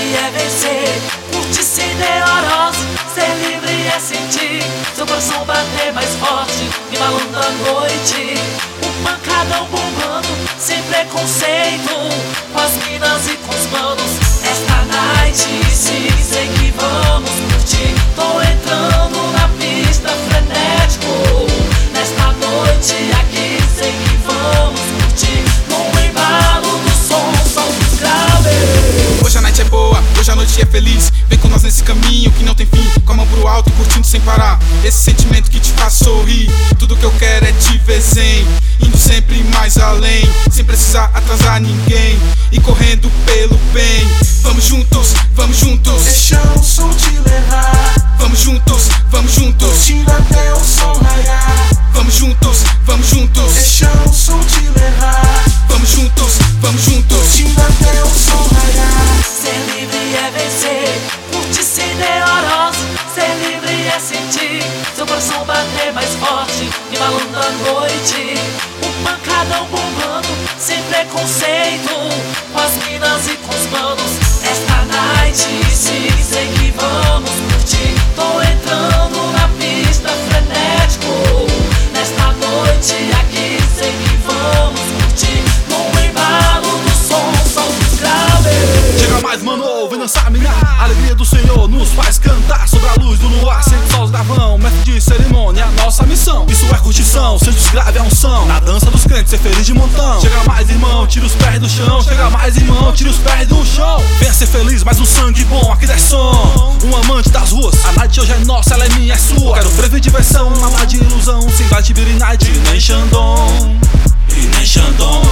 livre é vencer, curtir sem neurose. Ser livre é sentir seu coração bater mais forte, embalando a noite. Um pancadão bombando, sem preconceito, com as minas e com os manos. Esta night, sim, sei que vamos curtir. Tô entrando na pista frenético. Nesta noite aqui, sei que vamos curtir. No embalo do som dos graves. Hoje a night é boa, hoje a noite é feliz. Vem com nós nesse caminho que não tem fim, com a mão pro alto, curtindo sem parar. Esse sentimento que te faz sorrir. Tudo que eu quero é te ver zen, indo sempre mais além, sem precisar atrasar ninguém, e correndo pelo bem. Vamos juntos, deixa o som te levar. Vamos juntos, curtindo até o sol raiar. Vamos juntos, deixa o som te levar. Vamos juntos, curtindo até o sol raiar. Ser livre é vencer, curtir sem neurose. Ser livre é sentir seu coração bater mais forte, embalando a noite. Um pancadão bombando, sem preconceito, com as minas e com os manos. Esta night, sim, sei que vamos curtir. Tô entrando na pista frenético. Nesta noite aqui, sei que vamos curtir. No embalo do som dos graves. Chega mais, mano, vem dançar, minha. A alegria do Senhor nos faz cantar. Sobre a luz do luar, sempre só os gravão. Mestre de cerimônia, nossa missão. Isso é curtição, sente os grave é unção. Na dança dos crentes, ser feliz de montão. Chega mais, irmão, tira os pés do chão. Chega mais, irmão, tira os pés do chão. Venha ser feliz, mas um sangue bom, aqui desce som. Um amante das ruas, a night hoje é nossa, ela é minha, é sua. Quero prever diversão, nada de ilusão. Sem bate, beer night, nem Xandão. E nem Xandão.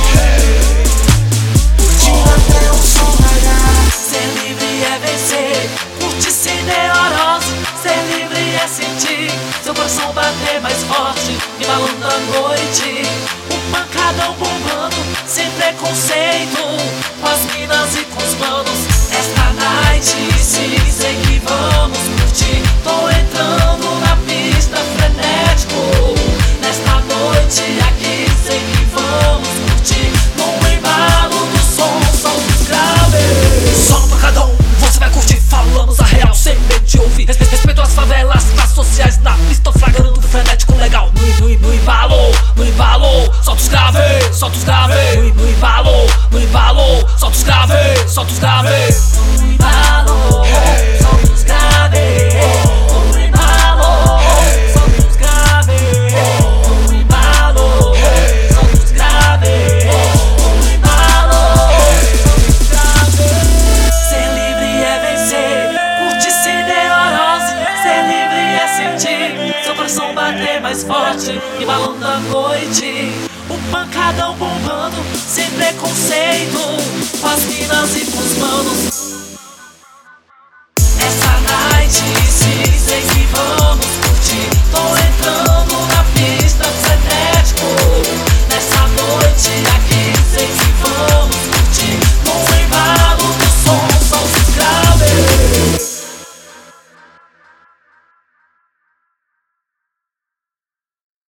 Curtindo até o sol raiar. Ser livre é vencer, curtir sem neurose. Ser livre é sentir seu coração bater mais forte, embalando a noite. Um pancadão bombando, sem preconceito, com as minas e com os manos. Esta night, sim, sei que vamos curtir. Tô entrando na pista frenético. Nesta noite aqui, sei que vamos curtir. No embalo do som dos graves. Só no pancadão, você vai curtir, falamos a real, sem medo de ouvir. Respeito às favelas, classes sociais, na pista flagrando frenético legal. No embalo, solta os graves, solta os graves. No embalo, solta os graves, solta os graves. No embalo, solta os graves. No embalo, solta os graves. No embalo, solta os graves. No embalo, solta os graves. Ser livre é vencer, curtir sem neurose. Ser livre é sentir seu coração bater mais forte, embalando a noite. Um pancadão bombando, sem preconceito, com as minas e com os manos. Essa night, sim, sei que